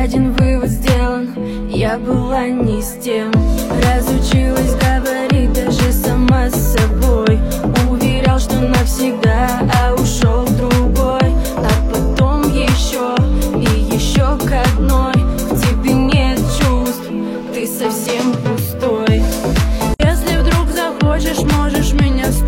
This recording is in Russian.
один вывод сделан: я была не с тем. Разучилась говорить даже сама с собой. Уверял, что навсегда, а ушел другой. А потом еще и еще к одной. В тебе нет чувств, ты совсем пустой. Если вдруг захочешь, можешь меня